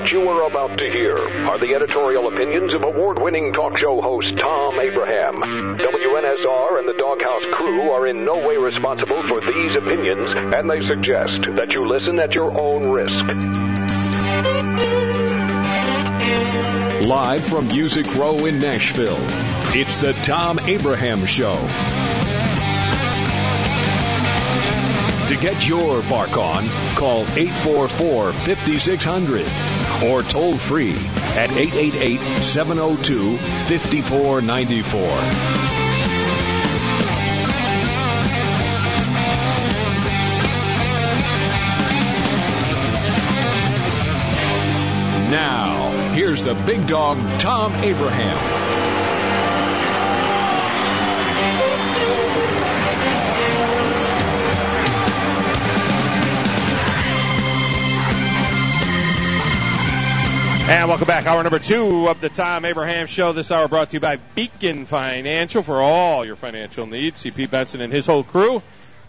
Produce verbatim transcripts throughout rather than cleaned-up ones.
What you are about to hear are the editorial opinions of award-winning talk show host Tom Abraham. W N S R and the Doghouse crew are in no way responsible for these opinions, and they suggest that you listen at your own risk. Live from Music Row in Nashville, it's the Tom Abraham Show. To get your bark on, call eight four four, five six zero zero or toll free at eight eight eight, seven oh two, five four nine four. Now, here's the big dog, Tom Abraham. And welcome back. Hour number two of the Tom Abraham Show. This hour brought to you by Beacon Financial for all your financial needs. See Pete Benson and his whole crew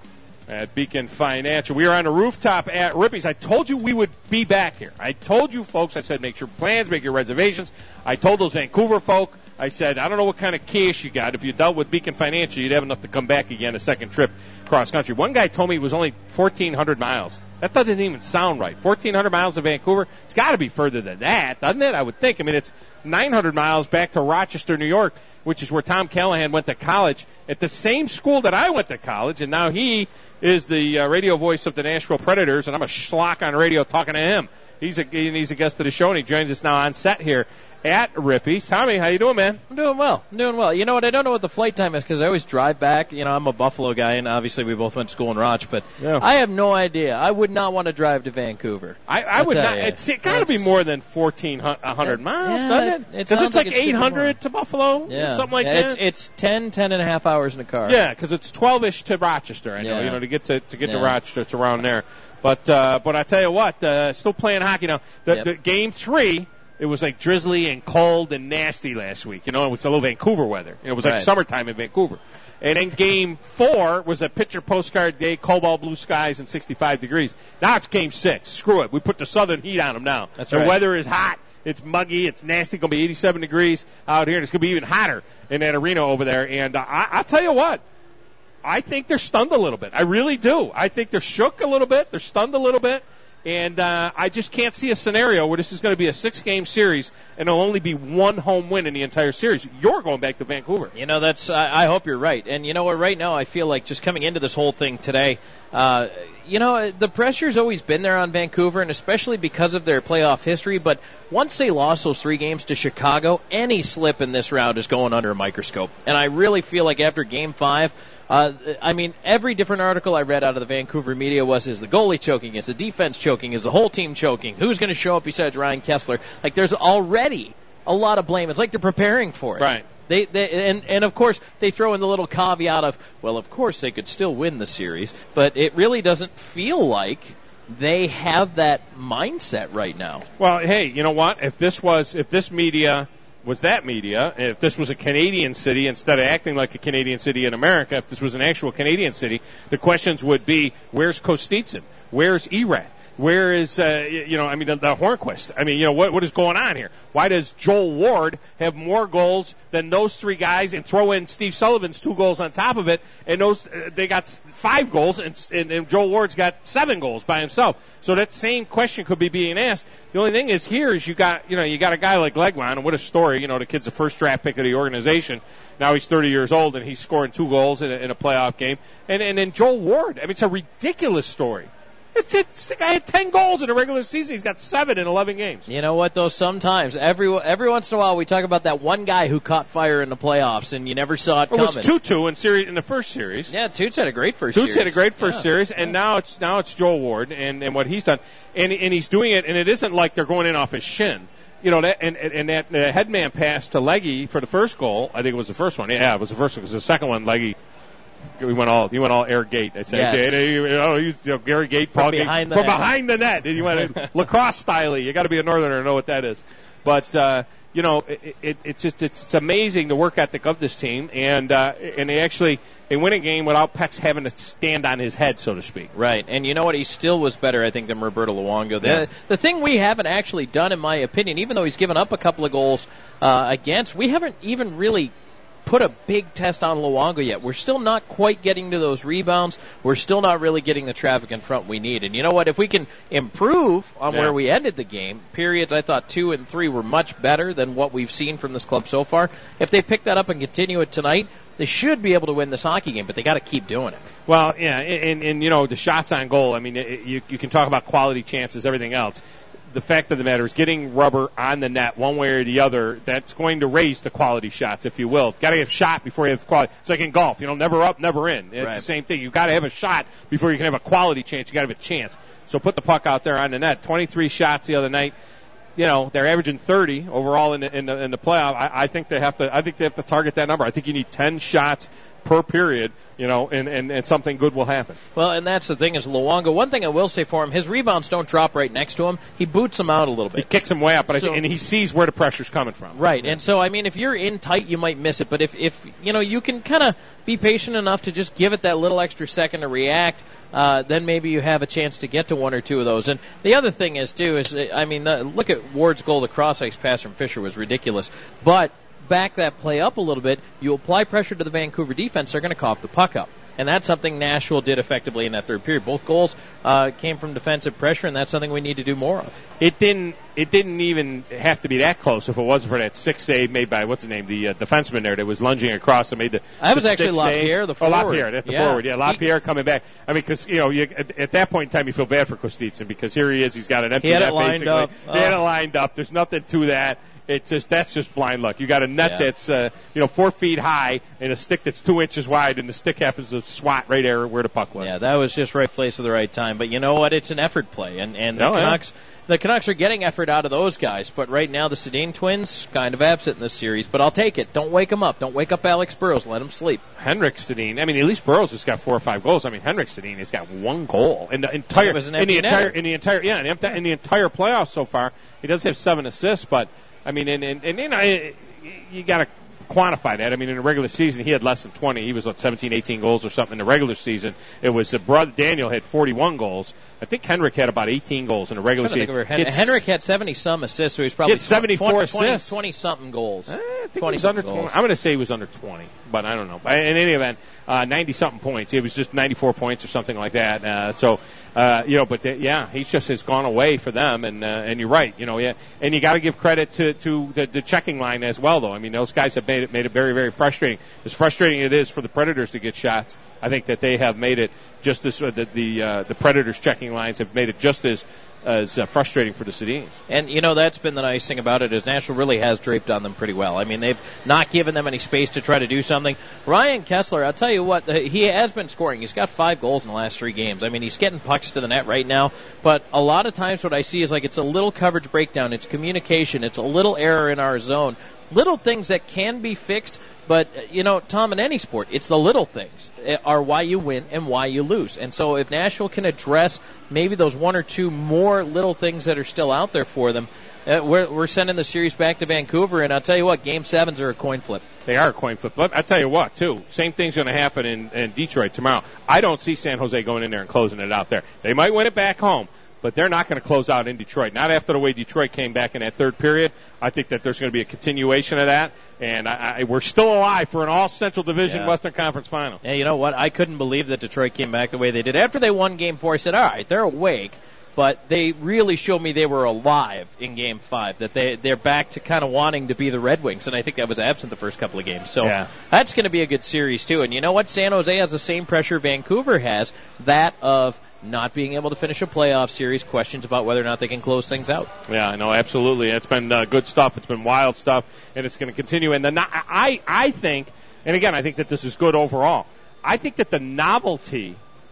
at Beacon Financial. We are on the rooftop at Rippy's. I told you we would be back here. I told you folks, I said make your plans, make your reservations. I told those Vancouver folk, I said, I don't know what kind of cash you got. If you dealt with Beacon Financial, you'd have enough to come back again a second trip cross country. One guy told me it was only fourteen hundred miles. That doesn't even sound right. fourteen hundred miles to Vancouver. It's got to be further than that, doesn't it? I would think. I mean, it's nine hundred miles back to Rochester, New York, which is where Tom Callahan went to college at the same school that I went to college, and now he is the uh, radio voice of the Nashville Predators, and I'm a schlock on radio talking to him. He's a he's a guest of the show, and he joins us now on set here at Rippy's. Tommy, how you doing, man? I'm doing well. I'm doing well. You know what? I don't know what the flight time is because I always drive back. You know, I'm a Buffalo guy, and obviously we both went to school in Roch, but yeah. I have no idea. I would not want to drive to Vancouver. I, I would not. You. It's it got to be more than fourteen hundred miles, yeah, doesn't it? Because it it's like, like eight hundred to Buffalo, yeah. or something like yeah, that. It's, it's ten, ten and a half hours in the car. Yeah, because it's twelve-ish to Rochester. I know, yeah. you know, to get to to get yeah. to Rochester, it's around there. But uh, but I tell you what, uh, still playing hockey now. The, yep. the game three. It was like drizzly and cold and nasty last week. You know, it was a little Vancouver weather. It was like right. summertime in Vancouver. And then game four was a picture postcard day, cobalt blue skies and sixty-five degrees. Now it's game six. Screw it. We put the southern heat on them now. That's the right. weather is hot. It's muggy. It's nasty. It's going to be eighty-seven degrees out here. And it's going to be even hotter in that arena over there. And uh, I, I'll tell you what. I think they're stunned a little bit. I really do. I think they're shook a little bit. They're stunned a little bit. And uh, I just can't see a scenario where this is going to be a six-game series and it'll only be one home win in the entire series. You're going back to Vancouver. You know, that's. I, I hope you're right. And you know what? Right now, I feel like just coming into this whole thing today, uh, you know, the pressure's always been there on Vancouver, and especially because of their playoff history. But once they lost those three games to Chicago, any slip in this round is going under a microscope. And I really feel like after Game Five. Uh, I mean, every different article I read out of the Vancouver media was, is the goalie choking, is the defense choking, is the whole team choking, who's going to show up besides Ryan Kessler? Like, there's already a lot of blame. It's like they're preparing for it. Right. They, they and, and, of course, they throw in the little caveat of, well, of course, they could still win the series, but it really doesn't feel like they have that mindset right now. Well, hey, you know what? If this was, if this media... was that media, if this was a Canadian city, instead of acting like a Canadian city in America, if this was an actual Canadian city, the questions would be, where's Kostitsyn? Where's Erat? Where is, uh, you know, I mean, the, the Hornquist? I mean, you know, what what is going on here? Why does Joel Ward have more goals than those three guys and throw in Steve Sullivan's two goals on top of it? And those uh, they got five goals, and, and, and Joel Ward's got seven goals by himself. So that same question could be being asked. The only thing is here is you got, you know, you got a guy like Legwand, and what a story. You know, the kid's the first draft pick of the organization. Now he's thirty years old, and he's scoring two goals in a, in a playoff game. And, and then Joel Ward, I mean, it's a ridiculous story. It's, it's, the guy had ten goals in a regular season. He's got seven in eleven games. You know what, though? Sometimes, every every once in a while, we talk about that one guy who caught fire in the playoffs, and you never saw it, it coming. It was Tutu in, series, in the first series. Yeah, Tutu had a great first Tutu series. Tutu had a great first yeah. series, and yeah. now it's now it's Joel Ward and, and what he's done. And, and he's doing it, and it isn't like they're going in off his shin. You know, that, and, and that uh, headman pass to Leggy for the first goal, I think it was the first one. Yeah, it was the first one, because the second one, Leggy, we went all he went all air gate. I said, yes. oh, he's you know, Gary Gate, Paul from Gate, behind the from net. behind the net. And you went lacrosse style. You got to be a northerner to know what that is. But uh, you know, it, it, it's just it's, it's amazing the work ethic of this team, and uh, and they actually they win a game without Pex having to stand on his head, so to speak. Right, and you know what? He still was better, I think, than Roberto Luongo. The, Yeah. the thing we haven't actually done, in my opinion, even though he's given up a couple of goals uh, against, we haven't even really put a big test on Luongo yet. We're still not quite getting to those rebounds. We're still not really getting the traffic in front we need. And you know what? If we can improve on Yeah. where we ended the game, periods I thought two and three were much better than what we've seen from this club so far. If they pick that up and continue it tonight, they should be able to win this hockey game, but they got to keep doing it. Well, yeah, and, and you know, the shots on goal, I mean, it, you, you can talk about quality chances, everything else. The fact of the matter is getting rubber on the net one way or the other, that's going to raise the quality shots, if you will. Got to have shot before you have quality. It's like in golf, you know, never up, never in. It's Right. the same thing. You've got to have a shot before you can have a quality chance. You've got to have a chance. So put the puck out there on the net. twenty-three shots the other night. You know, they're averaging thirty overall in the, in the, in the playoff. I, I think they have to, I think they have to target that number. I think you need ten shots per period, you know, and, and, and something good will happen. Well, and that's the thing is Luongo. One thing I will say for him, his rebounds don't drop right next to him. He boots them out a little He bit. kicks him way up, but I So- think, and he sees where the pressure's coming from. Right, and so, I mean, if you're in tight, you might miss it. But if, if you know, you can kind of be patient enough to just give it that little extra second to react, uh, then maybe you have a chance to get to one or two of those. And the other thing is, too, is, I mean, uh, look at Ward's goal. The cross-ice pass from Fisher was ridiculous. But back that play up a little bit, you apply pressure to the Vancouver defense, they're going to cough the puck up. And that's something Nashville did effectively in that third period. Both goals uh, came from defensive pressure, and that's something we need to do more of. It didn't. It didn't even have to be that close if it wasn't for that six save made by what's his name, the uh, defenseman there that was lunging across and made the. That was the actually stick save. LaPierre, the Oh, forward. LaPierre, that's the Yeah. forward. Yeah, LaPierre coming back. I mean, because you know, you, at, at that point in time, you feel bad for Kostitsin because here he is. He's got an empty He had net it lined basically. up. He had it Oh. lined up. There's nothing to that. It's just that's just blind luck. You got a net Yeah. that's uh, you know four feet high and a stick that's two inches wide, and the stick happens to swat right there where the puck was. Yeah, that was just right place at the right time. But you know what? It's an effort play, and and the Oh, yeah. Canucks, the Canucks are getting effort out of those guys. But right now, the Sedin twins kind of absent in this series. But I'll take it. Don't wake them up. Don't wake up Alex Burrows. Let him sleep. Henrik Sedin. I mean, at least Burrows has got four or five goals. I mean, Henrik Sedin has got one goal in the entire It was an in the empty entire netter. in the entire yeah in the, in the entire playoffs so far. He does have seven assists, but I mean, and and, and you know, you, you got to quantify that. I mean, in the regular season, he had less than twenty. He was what seventeen, eighteen goals or something in the regular season. It was uh, brother Daniel had forty-one goals. I think Henrik had about eighteen goals in the regular season. Hen- It's- Henrik had seventy some assists, so he's probably He had seventy-four twenty, assists. twenty something goals. Eh, I think he twenty was under something twenty. goals. I'm going to say he was under twenty, but I don't know. But in any event, uh, ninety something points. It was just ninety-four points or something like that. Uh, so, uh, you know, but the, yeah, he just has gone away for them. And uh, and you're right, you know, yeah. And you got to give credit to to the, the checking line as well, though. I mean, those guys have made it made it very very frustrating. As frustrating it is for the Predators to get shots, I think that they have made it just as uh, the the, uh, the Predators checking lines have made it just as as uh, frustrating for the Sedins. And, you know, that's been the nice thing about it is Nashville really has draped on them pretty well. I mean, they've not given them any space to try to do something. Ryan Kessler, I'll tell you what, uh, he has been scoring. He's got five goals in the last three games. I mean, he's getting pucks to the net right now. But a lot of times what I see is like it's a little coverage breakdown. It's communication. It's a little error in our zone. Little things that can be fixed. But, uh, you know, Tom, in any sport, it's the little things uh, are why you win and why you lose. And so if Nashville can address maybe those one or two more little things that are still out there for them, uh, we're, we're sending the series back to Vancouver. And I'll tell you what, Game sevens are a coin flip. They are a coin flip. But I tell you what, too, same thing's going to happen in, in Detroit tomorrow. I don't see San Jose going in there and closing it out there. They might win it back home, but they're not going to close out in Detroit. Not after the way Detroit came back in that third period. I think that there's going to be a continuation of that, and I, I, we're still alive for an all-Central Division Yeah. Western Conference final. Yeah, you know what? I couldn't believe that Detroit came back the way they did. After they won Game four, I said, all right, they're awake. But they really showed me they were alive in Game five, that they, they're back to kind of wanting to be the Red Wings, and I think that was absent the first couple of games. So Yeah. that's going to be a good series, too. And you know what? San Jose has the same pressure Vancouver has, that of not being able to finish a playoff series, questions about whether or not they can close things out. Yeah, no, absolutely. It's been uh, good stuff. It's been wild stuff, and it's going to continue. And the no- I, I think, and again, I think that this is good overall. I think that the novelty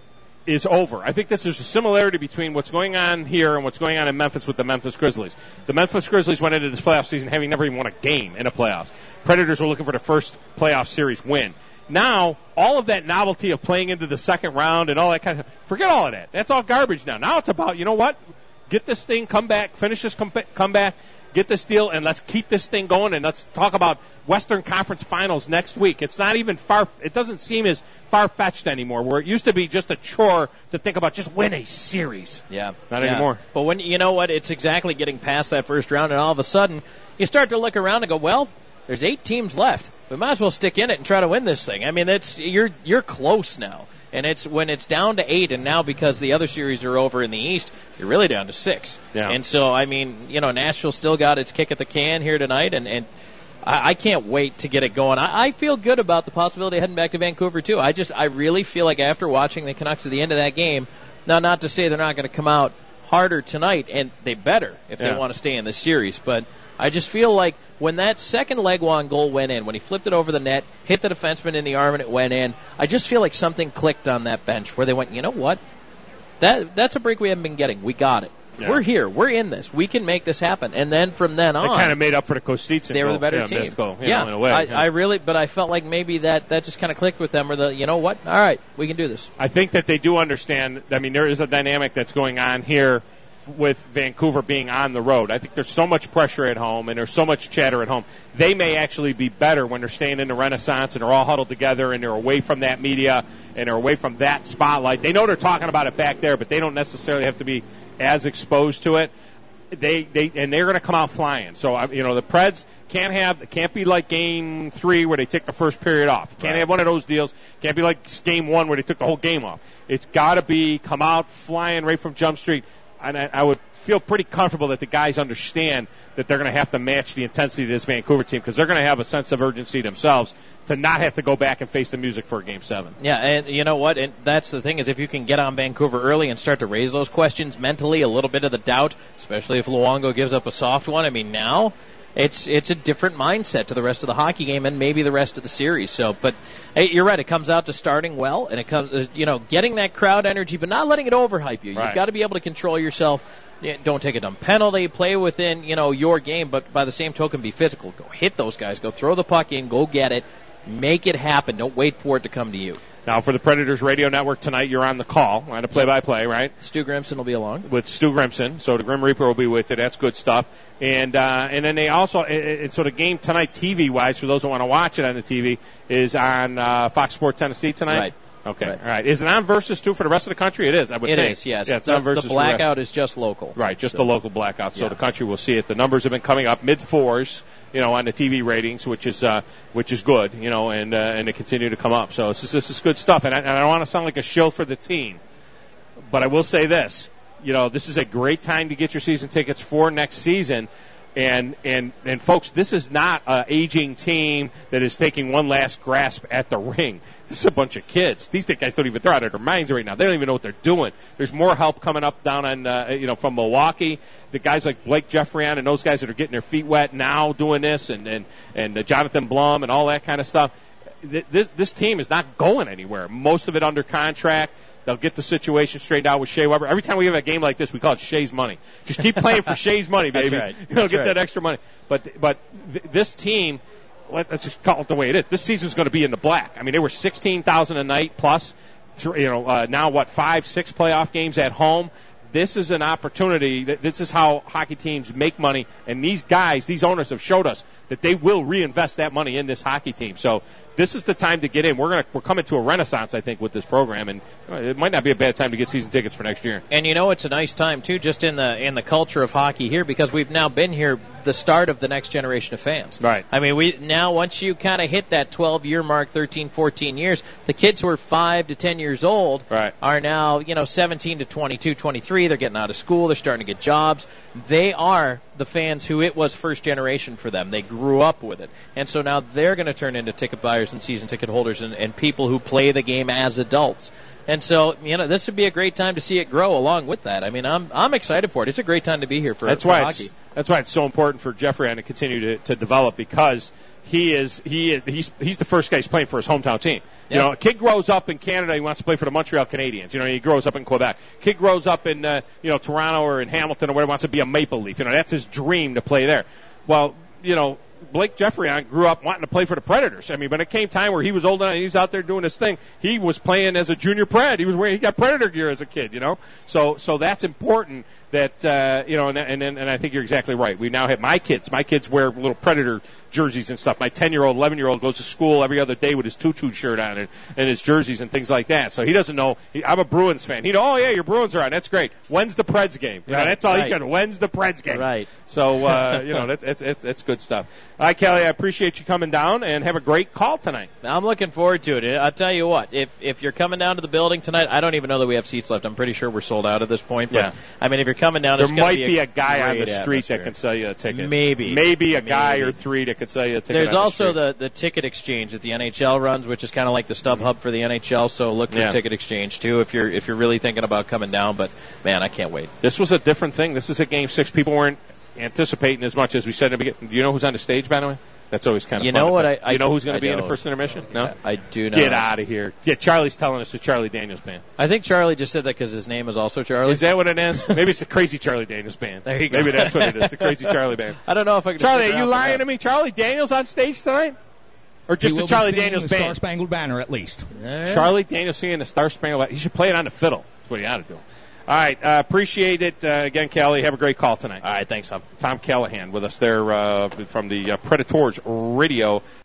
is over. I think this is a similarity between what's going on here and what's going on in Memphis with the Memphis Grizzlies. The Memphis Grizzlies went into this playoff season having never even won a game in the playoffs. Predators were looking for their first playoff series win. Now, all of that novelty of playing into the second round and all that kind of, forget all of that. That's all garbage now. Now it's about, you know what? get this thing, come back, finish this com- comeback, get this deal, and let's keep this thing going, and let's talk about Western Conference Finals next week. It's not even far, it doesn't seem as far-fetched anymore, where it used to be just a chore to think about just win a series. Yeah. Not yeah. anymore. But when, you know what, it's exactly getting past that first round, and all of a sudden, you start to look around and go, well, there's eight teams left. We might as well stick in it and try to win this thing. I mean, that's you're you're close now. And it's when it's down to eight, and now because the other series are over in the East, you're really down to six. Yeah. And so, I mean, you know, Nashville still got its kick at the can here tonight, and, and I, I can't wait to get it going. I, I feel good about the possibility of heading back to Vancouver, too. I just, I really feel like after watching the Canucks at the end of that game, now not to say they're not going to come out harder tonight, and they better if yeah. they want to stay in this series, but I just feel like when that second Legwand goal went in, when he flipped it over the net, hit the defenseman in the arm and it went in, I just feel like something clicked on that bench where they went, you know what? That That's a break we haven't been getting. We got it. Yeah. We're here. We're in this. We can make this happen. And then from then on, they kind of made up for the Kostitsin They goal. were the better yeah, team. Goal, yeah, know, in a way. I, yeah. I really, but I felt like maybe that, that just kind of clicked with them where the, you know what? All right, we can do this. I think that they do understand. I mean, there is a dynamic that's going on here with Vancouver being on the road. I think there's so much pressure at home and there's so much chatter at home. They may actually be better when they're staying in the Renaissance and they're all huddled together and they're away from that media and they're away from that spotlight. They know they're talking about it back there, but they don't necessarily have to be as exposed to it. They they and they're going to come out flying. So you know the Preds can't have can't be like Game Three where they take the first period off. Can't right. have one of those deals. Can't be like Game One where they took the whole game off. It's got to be come out flying right from Jump Street. And I, I would feel pretty comfortable that the guys understand that they're going to have to match the intensity of this Vancouver team because they're going to have a sense of urgency themselves to not have to go back and face the music for a Game seven. Yeah, and you know what? And that's the thing is if you can get on Vancouver early and start to raise those questions mentally, a little bit of the doubt, especially if Luongo gives up a soft one. I mean, now it's it's a different mindset to the rest of the hockey game and maybe the rest of the series. So, but hey, you're right. It comes out to starting well, and it comes, uh, you know, getting that crowd energy, but not letting it overhype you. Right. You've got to be able to control yourself. Don't take a dumb penalty. Play within, you know, your game, but by the same token, be physical. Go hit those guys. Go throw the puck in. Go get it. Make it happen. Don't wait for it to come to you. Now, for the Predators Radio Network tonight, you're on the call, on a play-by-play, right? Stu Grimson will be along. With Stu Grimson, so the Grim Reaper will be with you. That's good stuff. And uh, and then they also, and so the game tonight, T V-wise, for those who want to watch it on the T V, is on uh, Fox Sports Tennessee tonight? Right. Okay, right. all right. Is it on Versus, too, for the rest of the country? It is, I would it think. It is, yes. Yeah, it's the, on Versus. The blackout is just local. Right, just so. the local blackout, so yeah. the country will see it. The numbers have been coming up mid-fours, you know, on the T V ratings, which is uh, which is good, you know, and uh, and they continue to come up. So this is, this is good stuff, and I, and I don't want to sound like a shill for the team, but I will say this. You know, this is a great time to get your season tickets for next season. And, and, and folks, this is not an aging team that is taking one last grasp at the ring. This is a bunch of kids. These guys don't even, they're out of their minds right now. They don't even know what they're doing. There's more help coming up down on, uh, you know, from Milwaukee. The guys like Blake Jeffrian and those guys that are getting their feet wet now doing this, and, and, and uh, Jonathan Blum and all that kind of stuff. This, this team is not going anywhere. Most of it under contract. They'll get the situation straightened out with Shea Weber. Every time we have a game like this, we call it Shea's money. Just keep playing for Shea's money, baby. That's right. You know, That's get right. that extra money. But but th- this team, let's just call it the way it is. This season's going to be in the black. I mean, they were sixteen thousand a night plus. You know, uh, now what? Five, six playoff games at home. This is an opportunity. This is how hockey teams make money. And these guys, these owners have showed us that they will reinvest that money in this hockey team. So this is the time to get in. We're gonna we're coming to a renaissance, I think, with this program, and it might not be a bad time to get season tickets for next year. And you know, it's a nice time too, just in the in the culture of hockey here, because we've now been here the start of the next generation of fans. Right. I mean, we now once you kind of hit that twelve-year mark, thirteen, fourteen years, the kids who are five to ten years old right. are now, you know, seventeen to twenty-two, twenty-three. They're getting out of school. They're starting to get jobs. They are the fans who it was first generation for them. They grew up with it. And so now they're going to turn into ticket buyers and season ticket holders and, and people who play the game as adults. And so, you know, this would be a great time to see it grow along with that. I mean, I'm I'm excited for it. It's a great time to be here for, that's for why hockey. It's, that's why it's so important for Jeffrey to continue to, to develop, because he is he is, he's he's the first guy who's playing for his hometown team. You Yep. know, a kid grows up in Canada, he wants to play for the Montreal Canadiens. You know, he grows up in Quebec. Kid grows up in uh, you know Toronto or in Hamilton or whatever, wants to be a Maple Leaf. You know, that's his dream to play there. Well, you know, Blake Jeffrey grew up wanting to play for the Predators. I mean, when it came time where he was old enough and he was out there doing his thing, he was playing as a junior Pred. He was wearing, he got Predator gear as a kid, you know. So, so that's important. That uh, you know, and and and I think you're exactly right. We now have my kids. My kids wear little Predator jerseys and stuff. My ten-year-old, eleven-year-old goes to school every other day with his tutu shirt on and, and his jerseys and things like that. So he doesn't know. He, I'm a Bruins fan. He know, oh yeah, your Bruins are on. That's great. When's the Preds game? You know, right, that's all right. he can. When's the Preds game? Right. So uh, you know, that, that's that's that's good stuff. All right, Kelly, I appreciate you coming down and have a great call tonight. I'm looking forward to it. I'll tell you what, if if you're coming down to the building tonight, I don't even know that we have seats left. I'm pretty sure we're sold out at this point. But Yeah. I mean, if you're coming down, There it's gonna might be be a, a guy on the great street atmosphere. that can sell you a ticket. Maybe. Maybe a guy Maybe. or three that could sell you a ticket. There's on the also street. the, the ticket exchange that the N H L runs, which is kind of like the StubHub for the N H L. So look for Yeah. ticket exchange too if you're if you're really thinking about coming down. But man, I can't wait. This was a different thing. This is a game six. People weren't anticipating as much as we said in the beginning. Do you know who's on the stage, by the way? That's always kind of You fun know to what? think. I, I you know who's going I to be in the don't. first intermission? No, I do not. Get out of here. Yeah, Charlie's telling us the Charlie Daniels Band. I think Charlie just said that because his name is also Charlie. Is that what it is? Maybe it's the Crazy Charlie Daniels Band. There you go. Maybe that's what it is. The Crazy Charlie Band. I don't know if I can. Charlie, figure are you out lying that. to me? Charlie Daniels on stage tonight, or just He the will Charlie be singing Daniels the Band? Star Spangled Banner at least. Yeah. Charlie Daniels singing the Star Spangled Banner. He should play it on the fiddle. That's what he ought to do. All right, uh, appreciate it. Uh, again, Kelly, have a great call tonight. All right, thanks, Tom. Tom Callahan with us there uh, from the uh, Predators Radio.